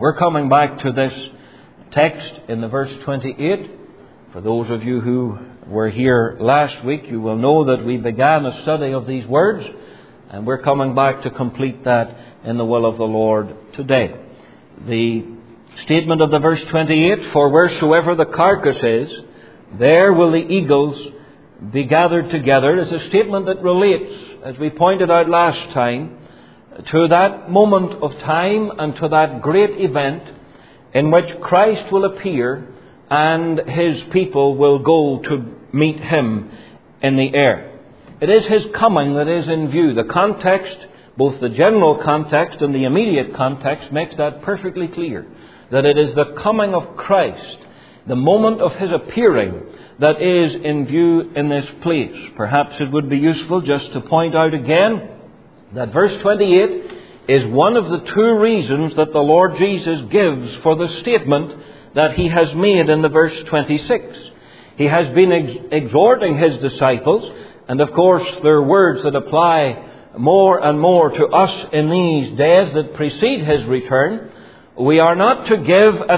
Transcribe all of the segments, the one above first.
We're coming back to this text in the verse 28. For those of you who were here last week, you will know that we began a study of these words, and we're coming back to complete that in the will of the Lord today. The statement of the verse 28, for wheresoever the carcass is, there will the eagles be gathered together, is a statement that relates, as we pointed out last time, to that moment of time and to that great event in which Christ will appear and His people will go to meet Him in the air. It is His coming that is in view. The context, both the general context and the immediate context, makes that perfectly clear. That it is the coming of Christ, the moment of His appearing, that is in view in this place. Perhaps it would be useful just to point out again that verse 28 is one of the two reasons that the Lord Jesus gives for the statement that He has made in the verse 26. He has been exhorting His disciples, and of course there are words that apply more and more to us in these days that precede His return. We are not to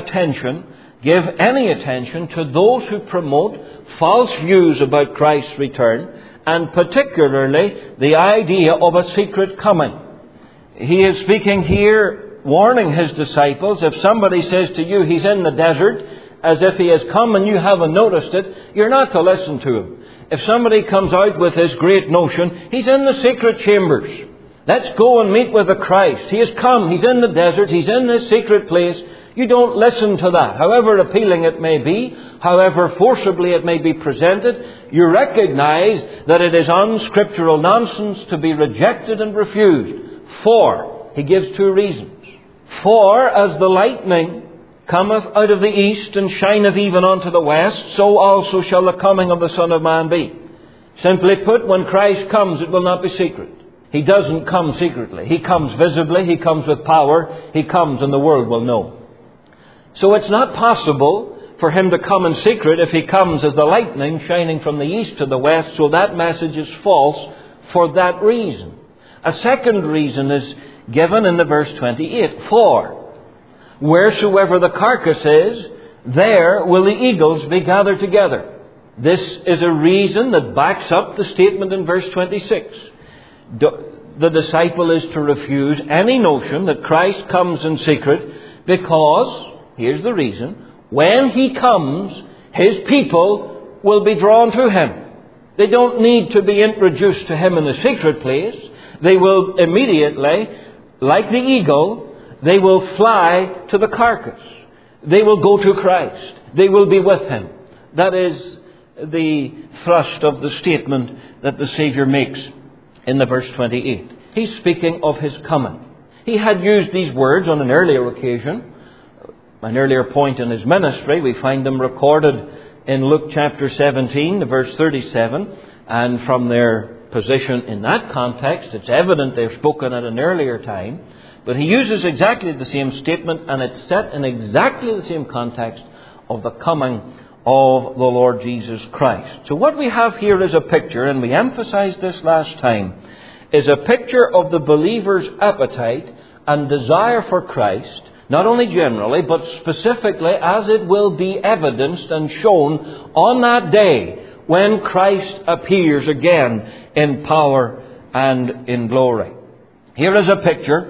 give any attention to those who promote false views about Christ's return, and particularly the idea of a secret coming. He is speaking here, warning His disciples, if somebody says to you He's in the desert, as if He has come and you haven't noticed it, you're not to listen to him. If somebody comes out with this great notion, He's in the secret chambers, let's go and meet with the Christ, He has come, He's in the desert, He's in this secret place, you don't listen to that. However appealing it may be, however forcibly it may be presented, you recognize that it is unscriptural nonsense to be rejected and refused. For, he gives two reasons. For, as the lightning cometh out of the east and shineth even unto the west, so also shall the coming of the Son of Man be. Simply put, when Christ comes, it will not be secret. He doesn't come secretly. He comes visibly. He comes with power. He comes and the world will know. So it's not possible for Him to come in secret if He comes as the lightning shining from the east to the west. So that message is false for that reason. A second reason is given in the verse 28. For wheresoever the carcass is, there will the eagles be gathered together. This is a reason that backs up the statement in verse 26. The disciple is to refuse any notion that Christ comes in secret because, here's the reason, when He comes, His people will be drawn to Him. They don't need to be introduced to Him in the secret place. They will immediately, like the eagle, they will fly to the carcass. They will go to Christ. They will be with Him. That is the thrust of the statement that the Saviour makes in the verse 28. He's speaking of His coming. He had used these words on an earlier occasion, an earlier point in His ministry. We find them recorded in Luke chapter 17, verse 37, and from their position in that context, it's evident they're spoken at an earlier time. But He uses exactly the same statement, and it's set in exactly the same context of the coming of the Lord Jesus Christ. So what we have here is a picture, and we emphasized this last time, is a picture of the believer's appetite and desire for Christ, not only generally, but specifically as it will be evidenced and shown on that day when Christ appears again in power and in glory. Here is a picture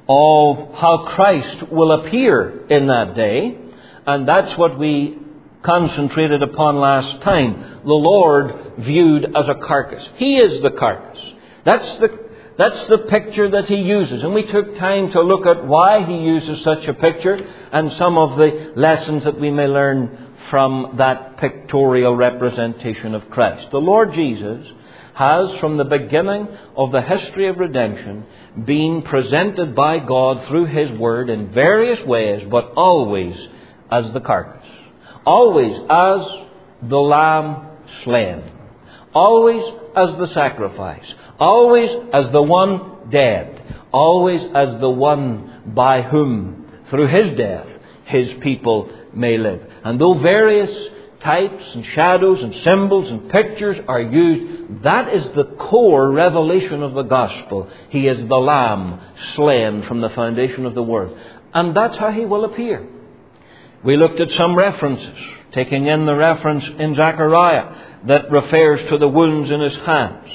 of how Christ will appear in that day, and that's what we concentrated upon last time. The Lord viewed as a carcass. He is the carcass. That's the picture that He uses. And we took time to look at why He uses such a picture and some of the lessons that we may learn from that pictorial representation of Christ. The Lord Jesus has, from the beginning of the history of redemption, been presented by God through His Word in various ways, but always as the carcass. Always as the lamb slain. Always as the sacrifice. Always as the one dead. Always as the one by whom, through His death, His people may live. And though various types and shadows and symbols and pictures are used, that is the core revelation of the gospel. He is the Lamb slain from the foundation of the world. And that's how He will appear. We looked at some references, taking in the reference in Zechariah that refers to the wounds in His hands.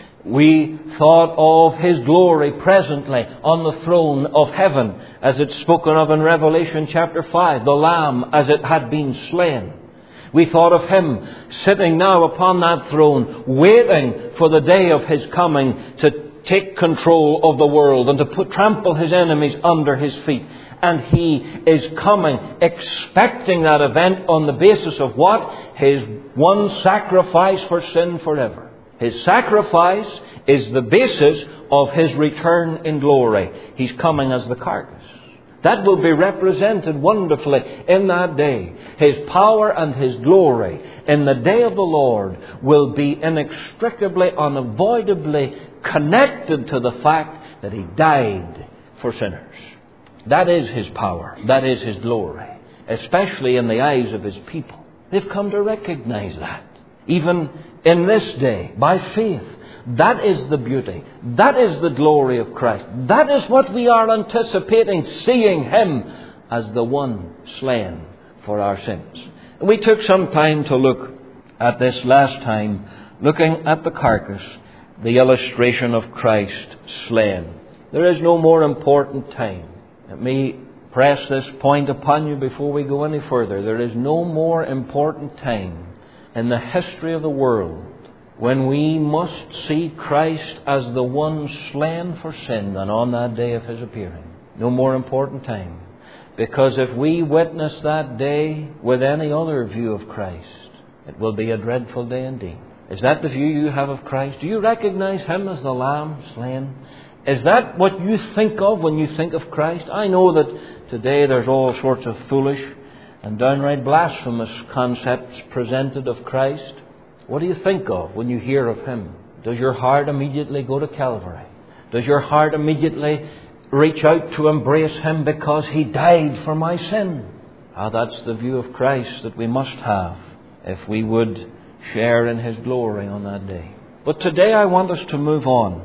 We thought of His glory presently on the throne of heaven, as it's spoken of in Revelation chapter 5, the Lamb as it had been slain. We thought of Him sitting now upon that throne, waiting for the day of His coming to take control of the world and to trample His enemies under His feet. And He is coming, expecting that event on the basis of what? His one sacrifice for sin forever. His sacrifice is the basis of His return in glory. He's coming as the carcass. That will be represented wonderfully in that day. His power and His glory in the day of the Lord will be inextricably, unavoidably connected to the fact that He died for sinners. That is His power. That is His glory. Especially in the eyes of His people. They've come to recognize that. Even in this day, by faith. That is the beauty. That is the glory of Christ. That is what we are anticipating, seeing Him as the one slain for our sins. And we took some time to look at this last time, looking at the carcass, the illustration of Christ slain. There is no more important time. Let me press this point upon you before we go any further. There is no more important time in the history of the world when we must see Christ as the one slain for sin than on that day of His appearing. No more important time. Because if we witness that day with any other view of Christ, it will be a dreadful day indeed. Is that the view you have of Christ? Do you recognize Him as the Lamb slain? Is that what you think of when you think of Christ? I know that today there's all sorts of foolish and downright blasphemous concepts presented of Christ. What do you think of when you hear of Him? Does your heart immediately go to Calvary? Does your heart immediately reach out to embrace Him because He died for my sin? That's the view of Christ that we must have if we would share in His glory on that day. But today I want us to move on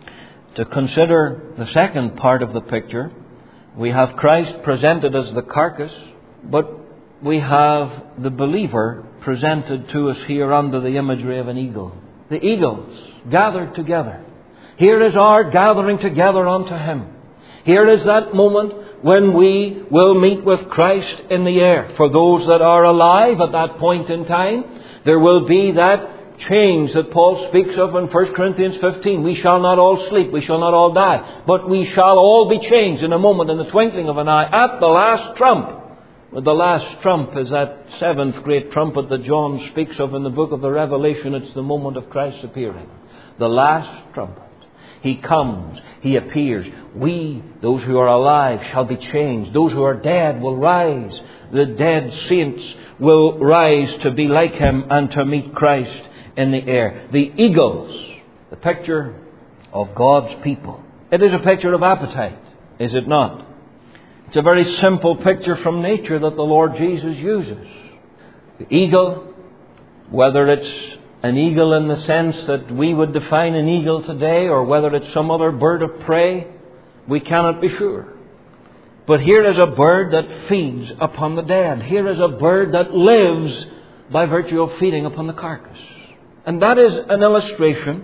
to consider the second part of the picture. We have Christ presented as the carcass, but we have the believer presented to us here under the imagery of an eagle. The eagles gathered together. Here is our gathering together unto Him. Here is that moment when we will meet with Christ in the air. For those that are alive at that point in time, there will be that change that Paul speaks of in 1 Corinthians 15. We shall not all sleep, we shall not all die, but we shall all be changed in a moment, in the twinkling of an eye, at the last trump. But the last trump is that seventh great trumpet that John speaks of in the book of the Revelation. It's the moment of Christ's appearing. The last trumpet. He comes. He appears. We, those who are alive, shall be changed. Those who are dead will rise. The dead saints will rise to be like Him and to meet Christ in the air. The eagles, the picture of God's people. It is a picture of appetite, is it not? It's a very simple picture from nature that the Lord Jesus uses. The eagle, whether it's an eagle in the sense that we would define an eagle today, or whether it's some other bird of prey, we cannot be sure. But here is a bird that feeds upon the dead. Here is a bird that lives by virtue of feeding upon the carcass. And that is an illustration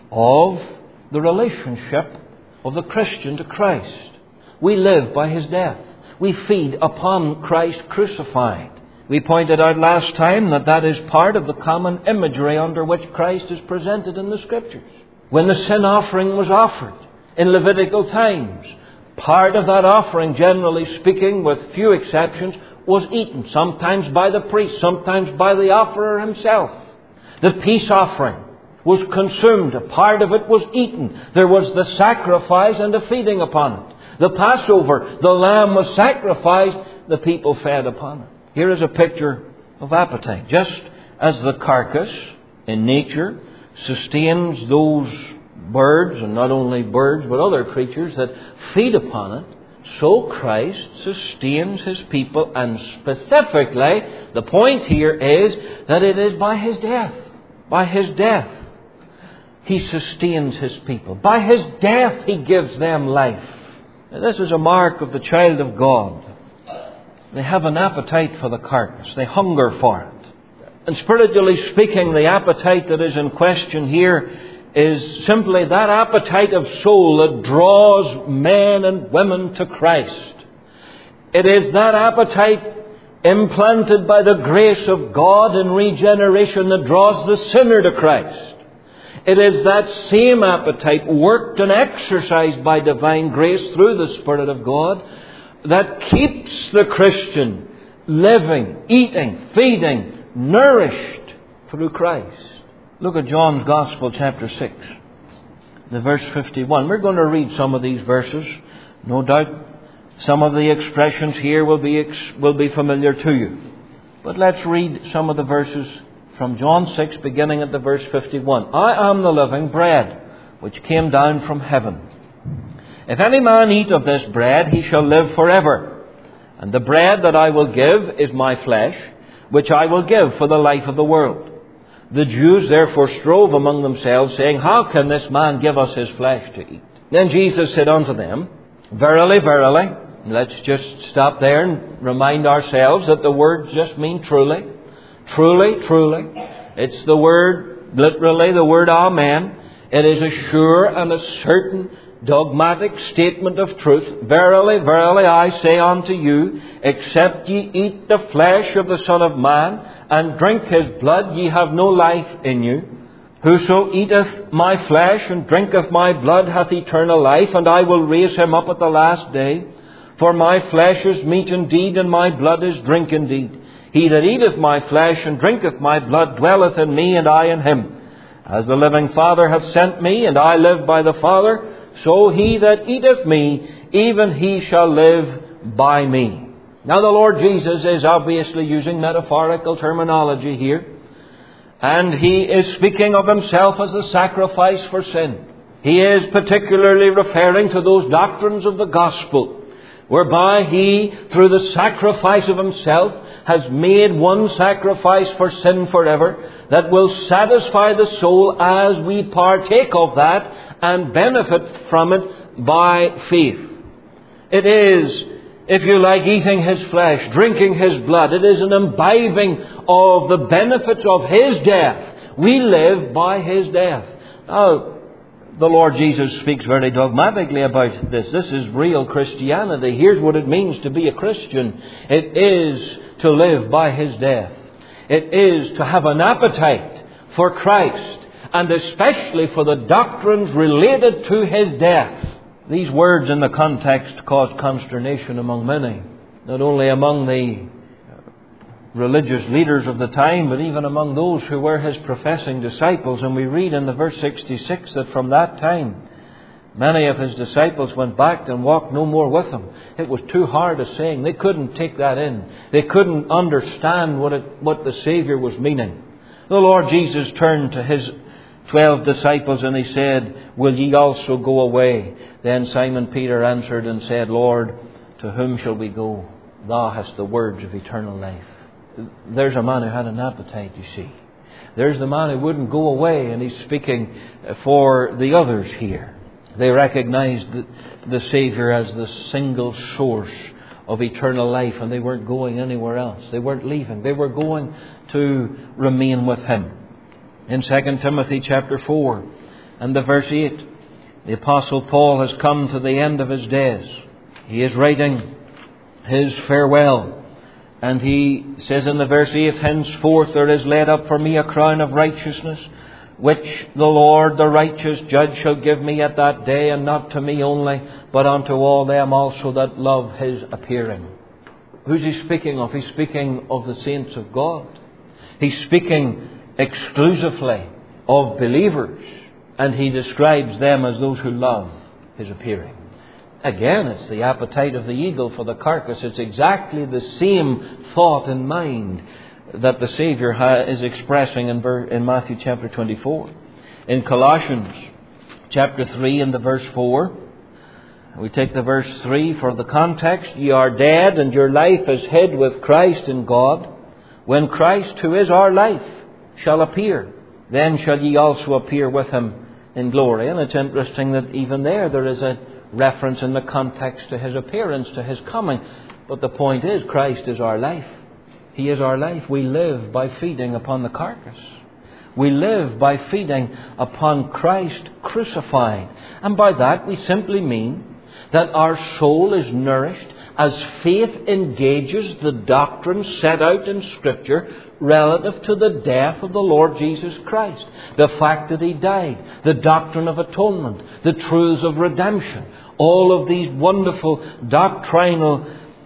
of the relationship of the Christian to Christ. We live by His death. We feed upon Christ crucified. We pointed out last time that that is part of the common imagery under which Christ is presented in the Scriptures. When the sin offering was offered in Levitical times, part of that offering, generally speaking, with few exceptions, was eaten. Sometimes by the priest, sometimes by the offerer himself. The peace offering was consumed. A part of it was eaten. There was the sacrifice and the feeding upon it. The Passover, the lamb was sacrificed, the people fed upon it. Here is a picture of appetite. Just as the carcass in nature sustains those birds, and not only birds but other creatures that feed upon it, so Christ sustains His people, and specifically the point here is that it is by His death. By His death He sustains His people. By His death He gives them life. This is a mark of the child of God. They have an appetite for the carcass. They hunger for it. And spiritually speaking, the appetite that is in question here is simply that appetite of soul that draws men and women to Christ. It is that appetite implanted by the grace of God in regeneration that draws the sinner to Christ. It is that same appetite worked and exercised by divine grace through the Spirit of God that keeps the Christian living, eating, feeding, nourished through Christ. Look at John's Gospel, chapter 6, the verse 51. We're going to read some of these verses. No doubt some of the expressions here will be familiar to you. But let's read some of the verses from John 6, beginning at the verse 51. I am the living bread, which came down from heaven. If any man eat of this bread, he shall live forever. And the bread that I will give is my flesh, which I will give for the life of the world. The Jews therefore strove among themselves, saying, How can this man give us his flesh to eat? Then Jesus said unto them, Verily, verily. Let's just stop there and remind ourselves that the words just mean truly. Truly, truly. It's the word, literally the word Amen. It is a sure and a certain dogmatic statement of truth. Verily, verily, I say unto you, except ye eat the flesh of the Son of Man and drink his blood, ye have no life in you. Whoso eateth my flesh and drinketh my blood hath eternal life, and I will raise him up at the last day. For my flesh is meat indeed, and my blood is drink indeed. He that eateth my flesh and drinketh my blood dwelleth in me, and I in him. As the living Father hath sent me, and I live by the Father, so he that eateth me, even he shall live by me. Now the Lord Jesus is obviously using metaphorical terminology here. And he is speaking of himself as a sacrifice for sin. He is particularly referring to those doctrines of the gospel, whereby he, through the sacrifice of himself, has made one sacrifice for sin forever that will satisfy the soul as we partake of that and benefit from it by faith. It is, if you like, eating his flesh, drinking his blood. It is an imbibing of the benefits of his death. We live by his death. Now, the Lord Jesus speaks very dogmatically about this. This is real Christianity. Here's what it means to be a Christian. It is to live by his death. It is to have an appetite for Christ, and especially for the doctrines related to his death. These words in the context caused consternation among many, not only among the religious leaders of the time, but even among those who were his professing disciples. And we read in the verse 66 that from that time many of his disciples went back and walked no more with him. It was too hard a saying. They couldn't take that in. They couldn't understand what the Saviour was meaning. The Lord Jesus turned to his 12 disciples and he said, Will ye also go away? Then Simon Peter answered and said, Lord, to whom shall we go? Thou hast the words of eternal life. There's a man who had an appetite, you see. There's the man who wouldn't go away, and he's speaking for the others here. They recognized the Saviour as the single source of eternal life, and they weren't going anywhere else. They weren't leaving. They were going to remain with him. In 2 Timothy chapter 4 and the verse 8, the Apostle Paul has come to the end of his days. He is writing his farewell. And he says in the verse 8, Henceforth there is laid up for me a crown of righteousness, which the Lord, the righteous judge, shall give me at that day, and not to me only, but unto all them also that love his appearing. Who's he speaking of? He's speaking of the saints of God. He's speaking exclusively of believers, and he describes them as those who love his appearing. Again, it's the appetite of the eagle for the carcass. It's exactly the same thought in mind that the Saviour is expressing in Matthew chapter 24. In Colossians chapter 3 and the verse 4, we take the verse 3 for the context. Ye are dead, and your life is hid with Christ in God. When Christ, who is our life, shall appear, then shall ye also appear with him in glory. And it's interesting that even there is a reference in the context to His appearance, to His coming. But the point is, Christ is our life. He is our life. We live by feeding upon the carcass. We live by feeding upon Christ crucified. And by that we simply mean that our soul is nourished as faith engages the doctrine set out in Scripture relative to the death of the Lord Jesus Christ. The fact that He died, the doctrine of atonement, the truths of redemption, all of these wonderful doctrinal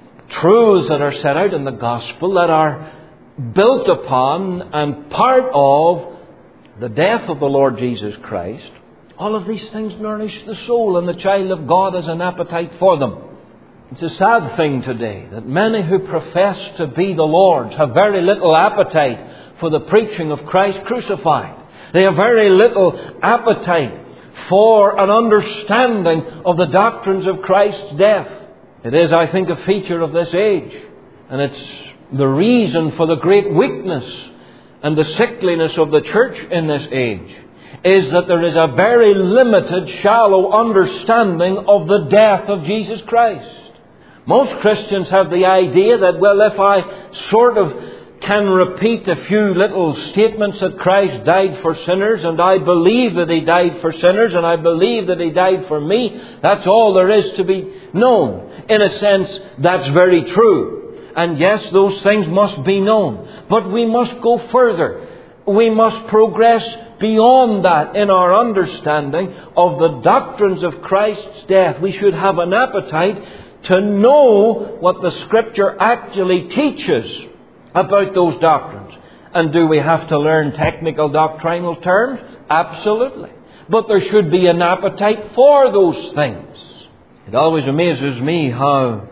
truths that are set out in the Gospel that are built upon and part of the death of the Lord Jesus Christ. All of these things nourish the soul, and the child of God has an appetite for them. It's a sad thing today that many who profess to be the Lord's have very little appetite for the preaching of Christ crucified. They have very little appetite for an understanding of the doctrines of Christ's death. It is, I think, a feature of this age. And it's the reason for the great weakness and the sickliness of the church in this age, is that there is a very limited, shallow understanding of the death of Jesus Christ. Most Christians have the idea that, well, if I sort of can repeat a few little statements that Christ died for sinners, and I believe that He died for sinners, and I believe that He died for me, that's all there is to be known. In a sense, that's very true. And yes, those things must be known. But we must go further. We must progress beyond that in our understanding of the doctrines of Christ's death. We should have an appetite to know what the Scripture actually teaches about those doctrines. And do we have to learn technical doctrinal terms? Absolutely. But there should be an appetite for those things. It always amazes me how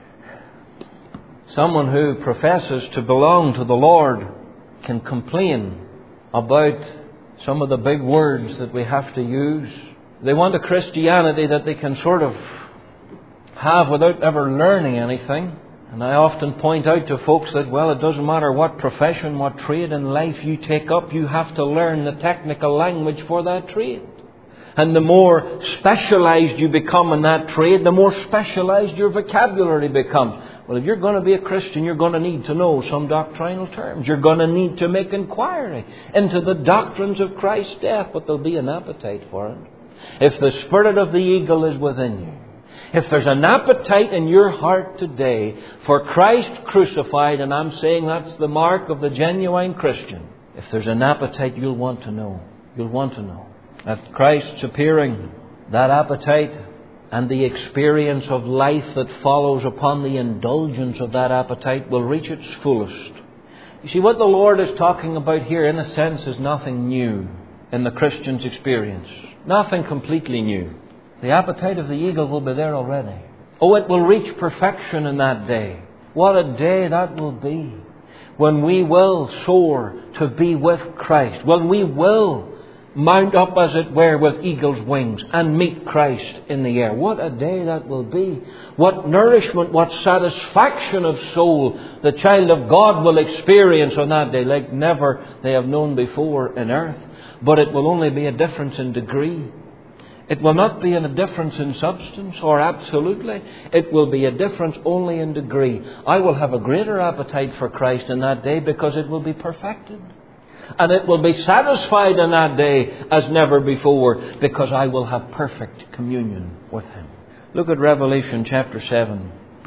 someone who professes to belong to the Lord can complain about some of the big words that we have to use. They want a Christianity that they can sort of have without ever learning anything. And I often point out to folks that, well, it doesn't matter what profession, what trade in life you take up, you have to learn the technical language for that trade. And the more specialized you become in that trade, the more specialized your vocabulary becomes. Well, if you're going to be a Christian, you're going to need to know some doctrinal terms. You're going to need to make inquiry into the doctrines of Christ's death, but there'll be an appetite for it. If the spirit of the eagle is within you, if there's an appetite in your heart today for Christ crucified, and I'm saying that's the mark of the genuine Christian, if there's an appetite, you'll want to know. You'll want to know. At Christ's appearing, that appetite and the experience of life that follows upon the indulgence of that appetite will reach its fullest. You see, what the Lord is talking about here, in a sense, is nothing new in the Christian's experience. Nothing completely new. The appetite of the eagle will be there already. Oh, it will reach perfection in that day. What a day that will be, when we will soar to be with Christ, when we will mount up, as it were, with eagle's wings and meet Christ in the air. What a day that will be. What nourishment, what satisfaction of soul the child of God will experience on that day like never they have known before in earth. But it will only be a difference in degree. It will not be a difference in substance or absolutely. It will be a difference only in degree. I will have a greater appetite for Christ in that day because it will be perfected. And it will be satisfied in that day as never before because I will have perfect communion with Him. Look at Revelation chapter 7.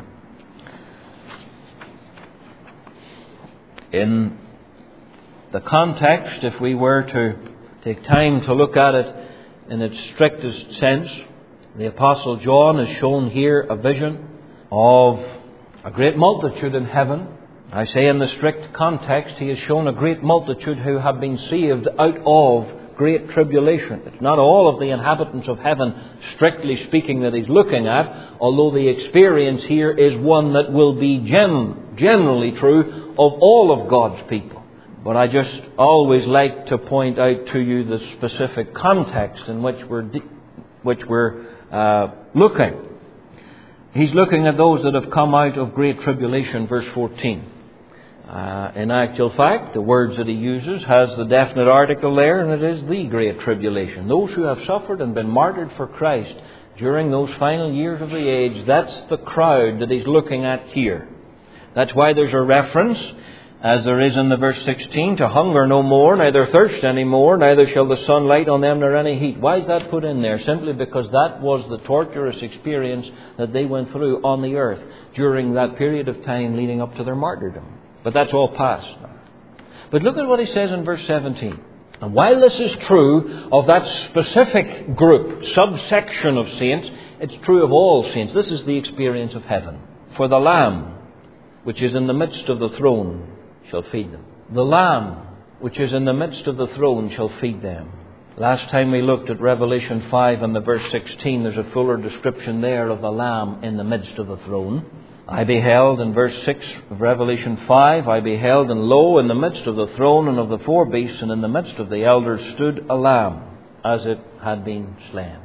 In the context, if we were to take time to look at it in its strictest sense, the Apostle John has shown here a vision of a great multitude in heaven. I say in the strict context, he has shown a great multitude who have been saved out of great tribulation. It's not all of the inhabitants of heaven, strictly speaking, that he's looking at, although the experience here is one that will be generally true of all of God's people. But I just always like to point out to you the specific context in which we're looking. He's looking at those that have come out of great tribulation, verse 14. In actual fact, the words that he uses has the definite article there, and it is the great tribulation. Those who have suffered and been martyred for Christ during those final years of the age, that's the crowd that he's looking at here. That's why there's a reference, as there is in the verse 16, to hunger no more, neither thirst any more, neither shall the sun light on them nor any heat. Why is that put in there? Simply because that was the torturous experience that they went through on the earth during that period of time leading up to their martyrdom. But that's all past now. But look at what he says in verse 17. And while this is true of that specific group, subsection of saints, it's true of all saints. This is the experience of heaven. For the Lamb, which is in the midst of the throne, shall feed them. The Lamb, which is in the midst of the throne, shall feed them. Last time we looked at Revelation 5 and the verse 16, there's a fuller description there of the Lamb in the midst of the throne. I beheld, in verse 6 of Revelation 5, I beheld, and lo, in the midst of the throne and of the four beasts, and in the midst of the elders, stood a Lamb, as it had been slain.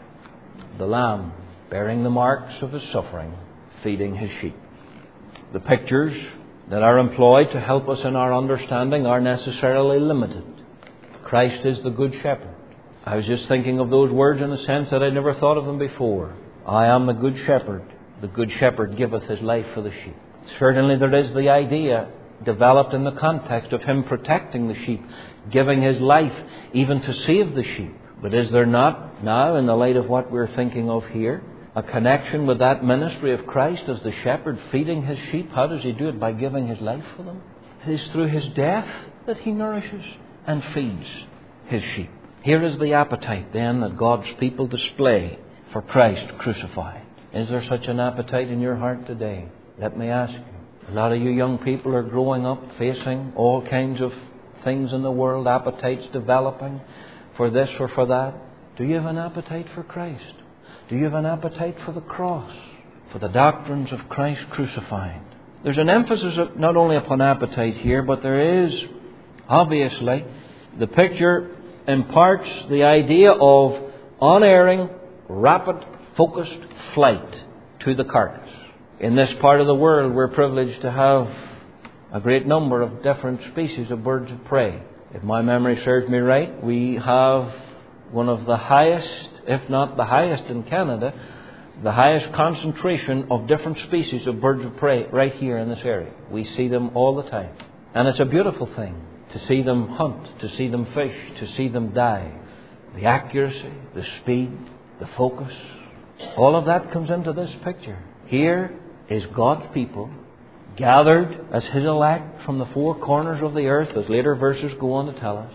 The Lamb, bearing the marks of his suffering, feeding his sheep. The pictures that are employed to help us in our understanding are necessarily limited. Christ is the Good Shepherd. I was just thinking of those words in a sense that I'd never thought of them before. I am the Good Shepherd. The Good Shepherd giveth his life for the sheep. Certainly there is the idea developed in the context of him protecting the sheep, giving his life even to save the sheep. But is there not now, in the light of what we're thinking of here, a connection with that ministry of Christ as the shepherd feeding his sheep? How does he do it? By giving his life for them. It is through his death that he nourishes and feeds his sheep. Here is the appetite then that God's people display for Christ crucified. Is there such an appetite in your heart today? Let me ask you. A lot of you young people are growing up facing all kinds of things in the world, appetites developing for this or for that. Do you have an appetite for Christ? Do you have an appetite for the cross, for the doctrines of Christ crucified? There's an emphasis not only upon appetite here, but there is, obviously, the picture imparts the idea of unerring, rapid, focused flight to the carcass. In this part of the world, we're privileged to have a great number of different species of birds of prey. If my memory serves me right, we have one of the highest, if not the highest in Canada, the highest concentration of different species of birds of prey right here in this area. We see them all the time. And it's a beautiful thing to see them hunt, to see them fish, to see them dive. The accuracy, the speed, the focus, all of that comes into this picture. Here is God's people gathered as his elect from the four corners of the earth, as later verses go on to tell us,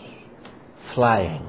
flying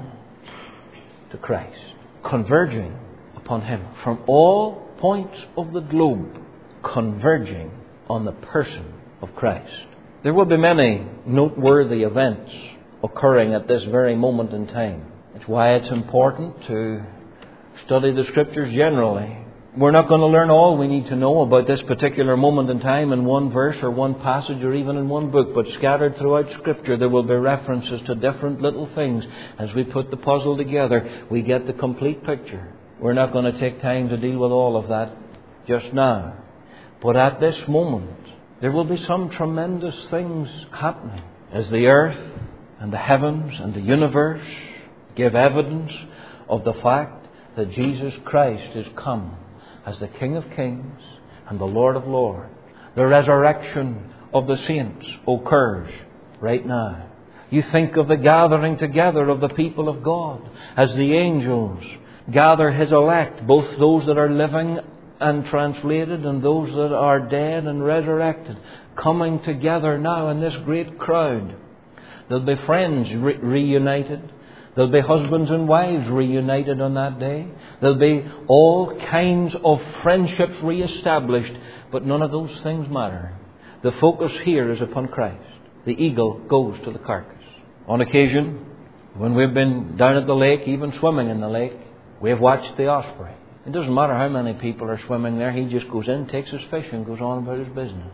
to Christ, converging upon him from all points of the globe, converging on the person of Christ. There will be many noteworthy events occurring at this very moment in time. That's why it's important to study the Scriptures generally. We're not going to learn all we need to know about this particular moment in time in one verse or one passage or even in one book, but scattered throughout Scripture there will be references to different little things. As we put the puzzle together, we get the complete picture. We're not going to take time to deal with all of that just now. But at this moment, there will be some tremendous things happening as the earth and the heavens and the universe give evidence of the fact that Jesus Christ is come as the King of Kings and the Lord of Lords. The resurrection of the saints occurs right now. You think of the gathering together of the people of God as the angels gather his elect, both those that are living and translated and those that are dead and resurrected, coming together now in this great crowd. There'll be friends reunited. There'll be husbands and wives reunited on that day. There'll be all kinds of friendships reestablished, but none of those things matter. The focus here is upon Christ. The eagle goes to the carcass. On occasion, when we've been down at the lake, even swimming in the lake, we've watched the osprey. It doesn't matter how many people are swimming there. He just goes in, takes his fish and goes on about his business.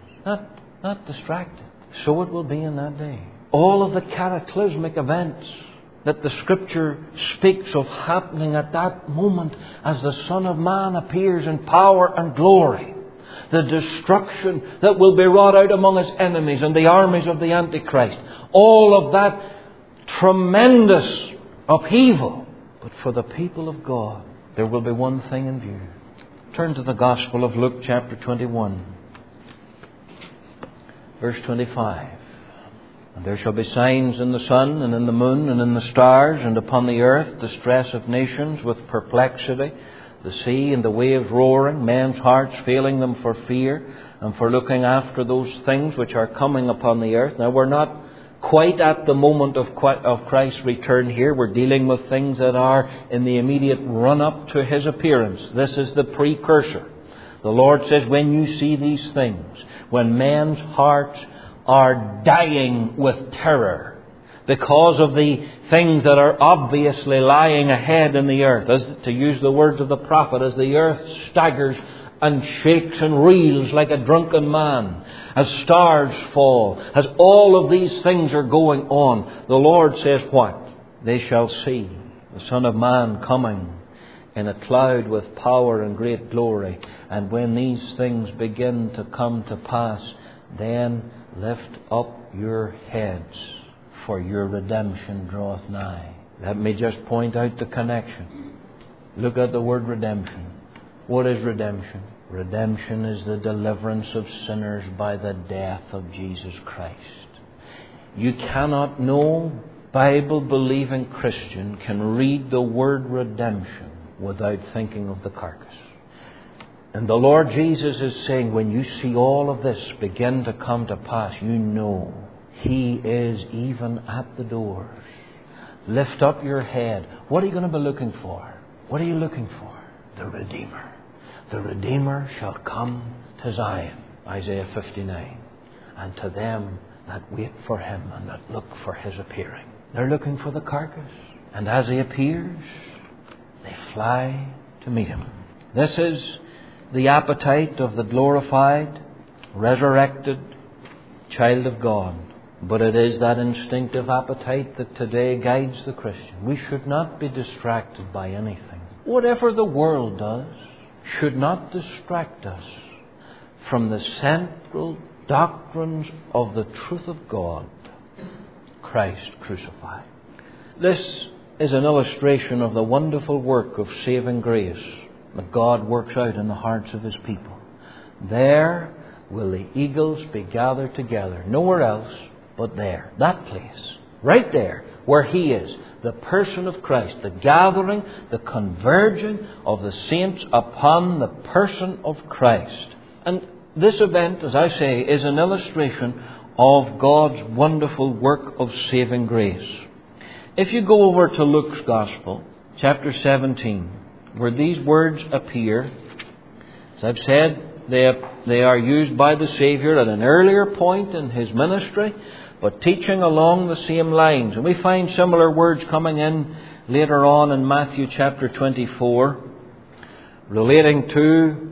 Not distracted. So it will be in that day. All of the cataclysmic events that the Scripture speaks of happening at that moment as the Son of Man appears in power and glory. The destruction that will be wrought out among his enemies and the armies of the Antichrist. All of that tremendous upheaval. But for the people of God, there will be one thing in view. Turn to the Gospel of Luke chapter 21, verse 25. And there shall be signs in the sun and in the moon and in the stars, and upon the earth distress of nations with perplexity, the sea and the waves roaring, men's hearts failing them for fear and for looking after those things which are coming upon the earth. Now, we're not quite at the moment of Christ's return here. We're dealing with things that are in the immediate run-up to His appearance. This is the precursor. The Lord says, when you see these things, when men's hearts are dying with terror because of the things that are obviously lying ahead in the earth, as to use the words of the prophet, as the earth staggers and shakes and reels like a drunken man, as stars fall, as all of these things are going on, the Lord says what? They shall see the Son of Man coming in a cloud with power and great glory. And when these things begin to come to pass, then lift up your heads, for your redemption draweth nigh. Let me just point out the connection. Look at the word redemption. What is redemption? Redemption is the deliverance of sinners by the death of Jesus Christ. You cannot, no Bible-believing Christian can read the word redemption without thinking of the carcass. And the Lord Jesus is saying, when you see all of this begin to come to pass, you know He is even at the doors. Lift up your head. What are you going to be looking for? What are you looking for? The Redeemer. The Redeemer shall come to Zion, Isaiah 59, and to them that wait for Him and that look for His appearing. They're looking for the carcass. And as He appears, they fly to meet Him. This is the appetite of the glorified, resurrected child of God. But it is that instinctive appetite that today guides the Christian. We should not be distracted by anything. Whatever the world does should not distract us from the central doctrines of the truth of God, Christ crucified. This is an illustration of the wonderful work of saving grace that God works out in the hearts of His people. There will the eagles be gathered together. Nowhere else but there. That place. Right there where He is. The person of Christ. The gathering, the converging of the saints upon the person of Christ. And this event, as I say, is an illustration of God's wonderful work of saving grace. If you go over to Luke's Gospel, chapter 17, where these words appear, as I've said, they are used by the Saviour at an earlier point in His ministry, but teaching along the same lines. And we find similar words coming in later on in Matthew chapter 24, relating to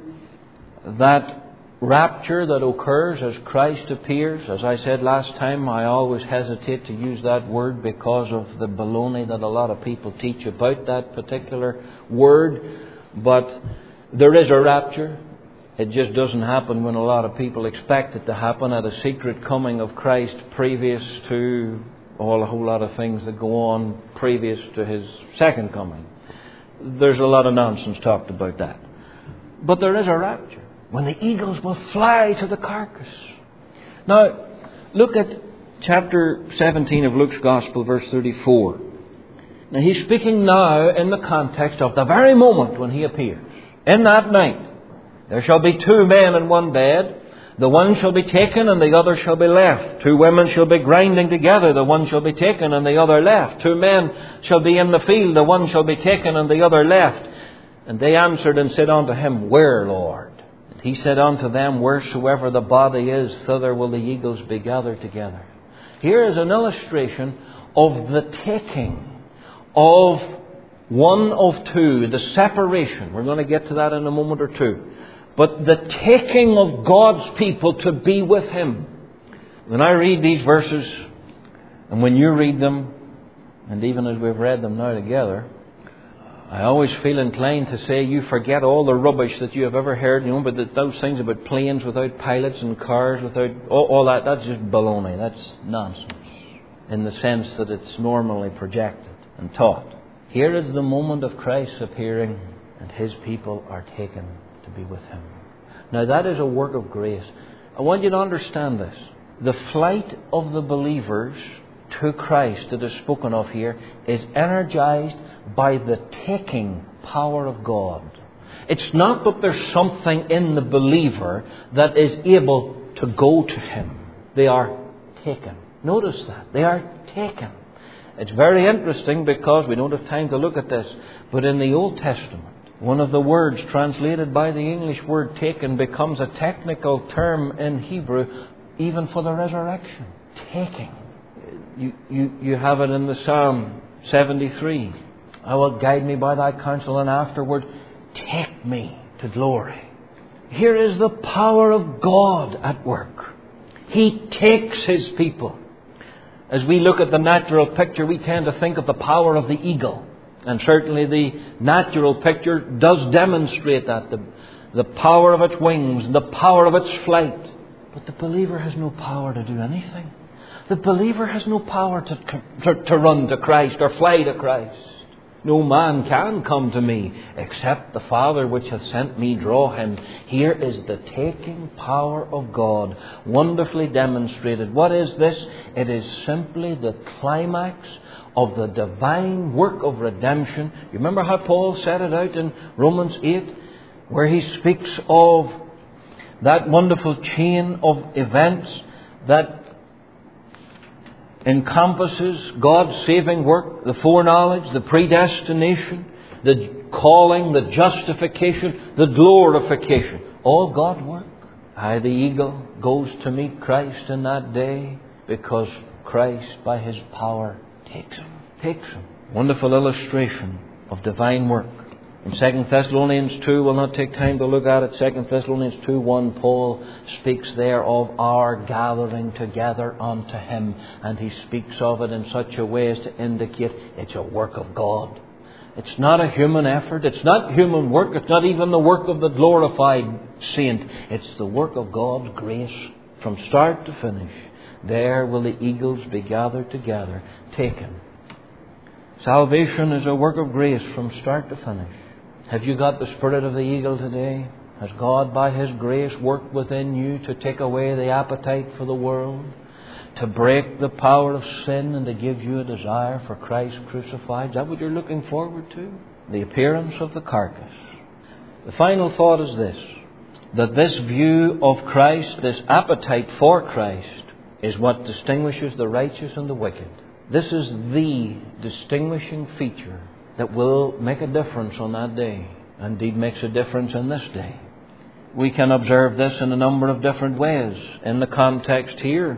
that rapture that occurs as Christ appears. As I said last time, I always hesitate to use that word because of the baloney that a lot of people teach about that particular word. But there is a rapture. It just doesn't happen when a lot of people expect it to happen at a secret coming of Christ previous to a whole lot of things that go on previous to His second coming. There's a lot of nonsense talked about that. But there is a rapture when the eagles will fly to the carcass. Now, look at chapter 17 of Luke's Gospel, verse 34. Now, he's speaking now in the context of the very moment when He appears. In that night, there shall be two men in one bed. The one shall be taken and the other shall be left. Two women shall be grinding together. The one shall be taken and the other left. Two men shall be in the field. The one shall be taken and the other left. And they answered and said unto Him, Where, Lord? And He said unto them, Wheresoever the body is, thither will the eagles be gathered together. Here is an illustration of the taking of one of two, the separation. We're going to get to that in a moment or two. But the taking of God's people to be with Him. When I read these verses, and when you read them, and even as we've read them now together, I always feel inclined to say you forget all the rubbish that you have ever heard, but those things about planes without pilots and cars without all that, that's just baloney. That's nonsense in the sense that it's normally projected and taught. Here is the moment of Christ appearing and His people are taken to be with Him. Now that is a work of grace. I want you to understand this. The flight of the believers to Christ that is spoken of here is energized by the taking power of God. It's not that there's something in the believer that is able to go to Him. They are taken. Notice that. They are taken. It's very interesting because we don't have time to look at this, but in the Old Testament, one of the words translated by the English word taken becomes a technical term in Hebrew even for the resurrection. Taking. You have it in the Psalm 73. I will guide me by thy counsel, and afterward take me to glory. Here is the power of God at work. He takes His people. As we look at the natural picture, we tend to think of the power of the eagle. And certainly the natural picture does demonstrate that. The power of its wings, the power of its flight. But the believer has no power to do anything. The believer has no power to run to Christ or fly to Christ. No man can come to me except the Father which hath sent me draw him. Here is the taking power of God, wonderfully demonstrated. What is this? It is simply the climax of the divine work of redemption. You remember how Paul set it out in Romans 8, where he speaks of that wonderful chain of events that encompasses God's saving work, the foreknowledge, the predestination, the calling, the justification, the glorification. All God's work. The eagle goes to meet Christ in that day because Christ, by His power, takes him. Wonderful illustration of divine work. In 2 Thessalonians 2, we'll not take time to look at it. 2 Thessalonians 2:1, Paul speaks there of our gathering together unto Him. And he speaks of it in such a way as to indicate it's a work of God. It's not a human effort. It's not human work. It's not even the work of the glorified saint. It's the work of God's grace from start to finish. There will the eagles be gathered together, taken. Salvation is a work of grace from start to finish. Have you got the spirit of the eagle today? Has God, by His grace, worked within you to take away the appetite for the world, to break the power of sin, and to give you a desire for Christ crucified? Is that what you're looking forward to? The appearance of the carcass. The final thought is this, that this view of Christ, this appetite for Christ, is what distinguishes the righteous and the wicked. This is the distinguishing feature that will make a difference on that day. Indeed makes a difference in this day. We can observe this in a number of different ways. In the context here,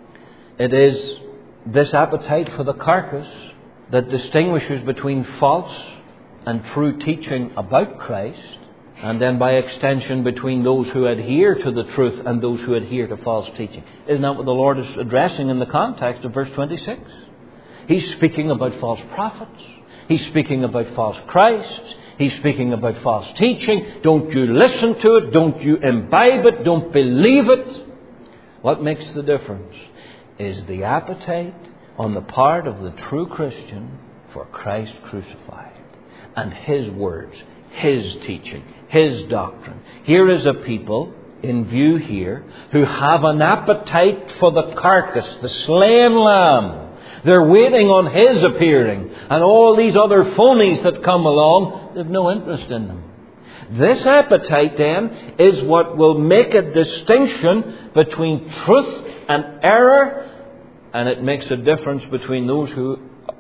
it is this appetite for the carcass that distinguishes between false and true teaching about Christ, and then by extension between those who adhere to the truth and those who adhere to false teaching. Isn't that what the Lord is addressing in the context of verse 26? He's speaking about false prophets. He's speaking about false Christs. He's speaking about false teaching. Don't you listen to it. Don't you imbibe it. Don't believe it. What makes the difference is the appetite on the part of the true Christian for Christ crucified and His words, His teaching, His doctrine. Here is a people in view here who have an appetite for the carcass, the slain lamb. They're waiting on His appearing. And all these other phonies that come along, they've no interest in them. This appetite then is what will make a distinction between truth and error. And it makes a difference between those who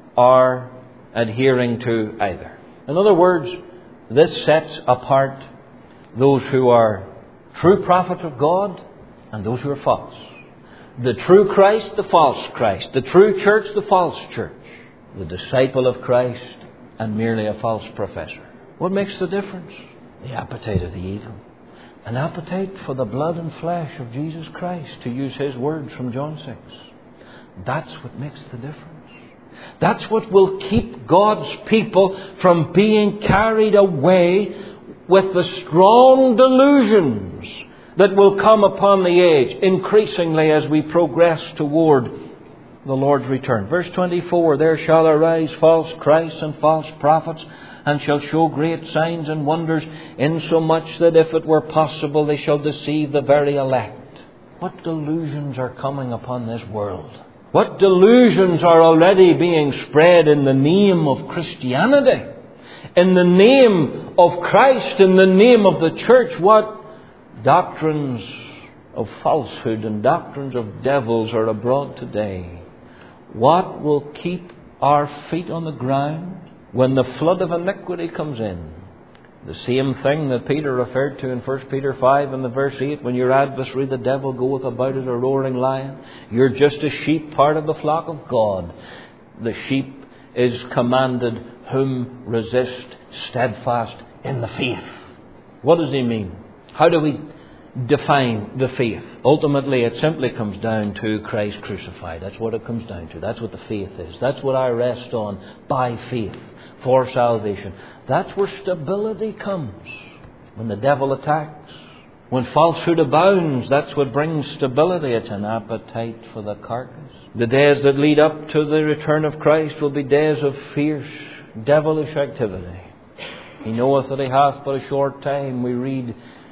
are adhering to either. In other words, this sets apart those who are true prophets of God and those who are false. The true Christ, the false Christ. The true church, the false church. The disciple of Christ and merely a false professor. What makes the difference? The appetite of the eagle. An appetite for the blood and flesh of Jesus Christ, to use His words from John 6. That's what makes the difference. That's what will keep God's people from being carried away with the strong delusions that will come upon the age increasingly as we progress toward the Lord's return. Verse 24, there shall arise false Christs and false prophets, and shall show great signs and wonders, insomuch that if it were possible they shall deceive the very elect. What delusions are coming upon this world? What delusions are already being spread in the name of Christianity? In the name of Christ, in the name of the church, what doctrines of falsehood and doctrines of devils are abroad today? What will keep our feet on the ground when the flood of iniquity comes in? The same thing that Peter referred to in 1 Peter 5 and the verse 8, when your adversary the devil goeth about as a roaring lion. You're just a sheep, part of the flock of God. The sheep is commanded, whom resist steadfast in the faith. What does he mean? How do we define the faith? Ultimately, it simply comes down to Christ crucified. That's what it comes down to. That's what the faith is. That's what I rest on by faith for salvation. That's where stability comes. When the devil attacks, when falsehood abounds, that's what brings stability. It's an appetite for the carcass. The days that lead up to the return of Christ will be days of fierce, devilish activity. He knoweth that he hath but a short time. We read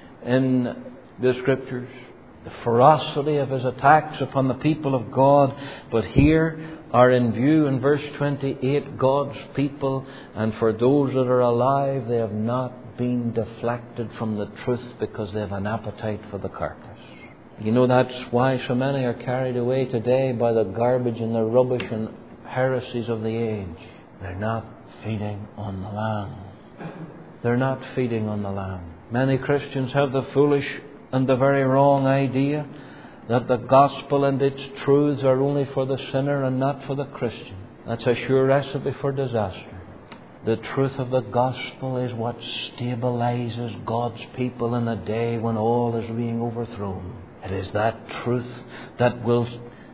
in the Scriptures the ferocity of his attacks upon the people of God. But here are in view in verse 28 God's people, and for those that are alive, they have not been deflected from the truth because they have an appetite for the carcass. You know, that's why so many are carried away today by the garbage and the rubbish and heresies of the age. They're not feeding on the Lamb. They're not feeding on the Lamb. Many Christians have the foolish and the very wrong idea that the gospel and its truths are only for the sinner and not for the Christian. That's a sure recipe for disaster. The truth of the gospel is what stabilizes God's people in a day when all is being overthrown. It is that truth that will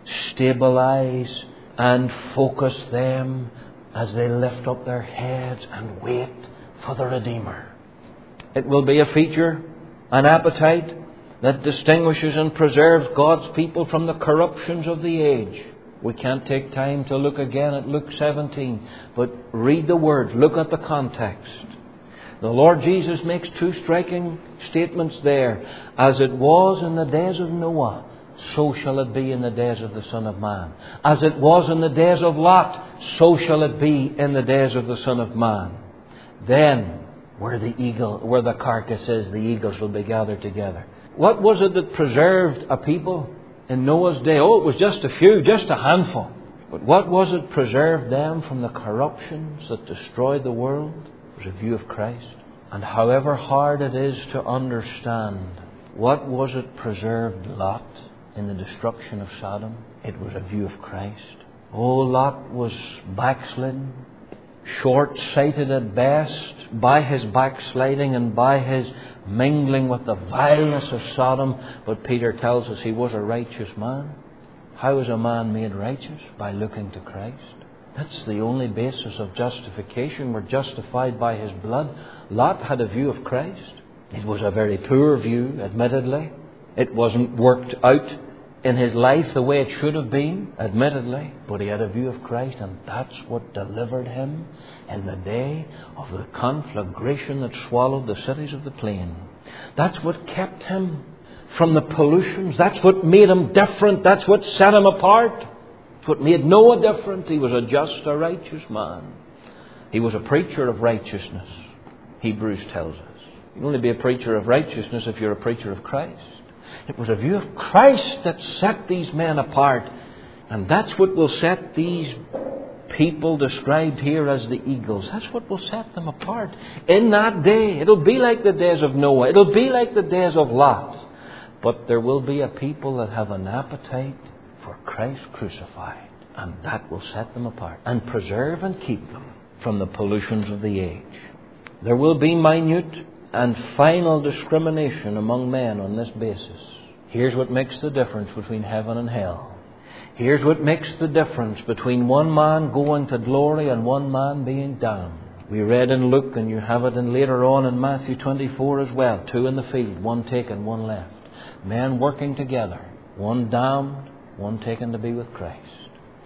stabilize and focus them as they lift up their heads and wait for the Redeemer. It will be a feature, an appetite that distinguishes and preserves God's people from the corruptions of the age. We can't take time to look again at Luke 17, but read the words, look at the context. The Lord Jesus makes two striking statements there. As it was in the days of Noah, so shall it be in the days of the Son of Man. As it was in the days of Lot, so shall it be in the days of the Son of Man. Then, where the carcass is, the eagles will be gathered together. What was it that preserved a people in Noah's day? Oh, it was just a few, just a handful. But what was it preserved them from the corruptions that destroyed the world? It was a view of Christ. And however hard it is to understand, what was it preserved Lot in the destruction of Sodom? It was a view of Christ. Oh, Lot was backslidden, short-sighted at best by his backsliding and by his mingling with the vileness of Sodom. But Peter tells us he was a righteous man. How is a man made righteous? By looking to Christ. That's the only basis of justification. We're justified by His blood. Lot had a view of Christ. It was a very poor view, admittedly. It wasn't worked out in his life the way it should have been, admittedly. But he had a view of Christ, and that's what delivered him in the day of the conflagration that swallowed the cities of the plain. That's what kept him from the pollutions. That's what made him different. That's what set him apart. It's what made Noah different. He was a just, a righteous man. He was a preacher of righteousness, Hebrews tells us. You can only be a preacher of righteousness if you're a preacher of Christ. It was a view of Christ that set these men apart. And that's what will set these people described here as the eagles. That's what will set them apart. In that day, it'll be like the days of Noah. It'll be like the days of Lot. But there will be a people that have an appetite for Christ crucified. And that will set them apart and preserve and keep them from the pollutions of the age. There will be minute and final discrimination among men on this basis. Here's what makes the difference between heaven and hell. Here's what makes the difference between one man going to glory and one man being damned. We read in Luke, and you have it in later on in Matthew 24 as well. 2 in the field, 1 taken, 1 left. Men working together. 1 damned, 1 taken to be with Christ.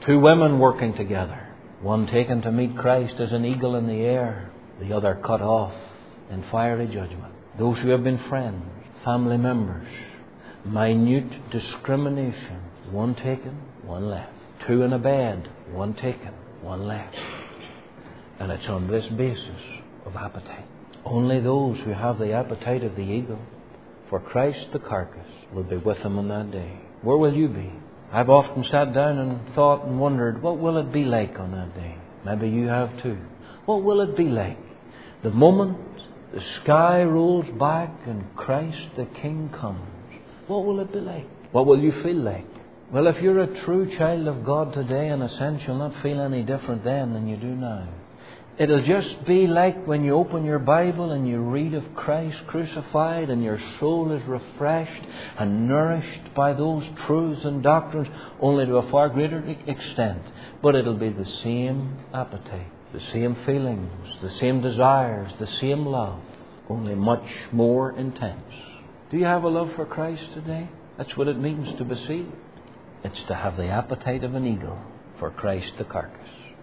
Two women working together. One taken to meet Christ as an eagle in the air, the other cut off in fiery judgment. Those who have been friends, family members, minute discrimination. One taken, one left. Two in a bed, one taken, one left. And it's on this basis of appetite. Only those who have the appetite of the eagle for Christ the carcass will be with him on that day. Where will you be? I've often sat down and thought and wondered, what will it be like on that day? Maybe you have too. What will it be like the moment the sky rolls back and Christ the King comes? What will it be like? What will you feel like? Well, if you're a true child of God today, in a sense, you'll not feel any different then than you do now. It'll just be like when you open your Bible and you read of Christ crucified and your soul is refreshed and nourished by those truths and doctrines, only to a far greater extent. But it'll be the same appetite, the same feelings, the same desires, the same love, only much more intense. Do you have a love for Christ today? That's what it means to be saved. It's to have the appetite of an eagle for Christ the carcass.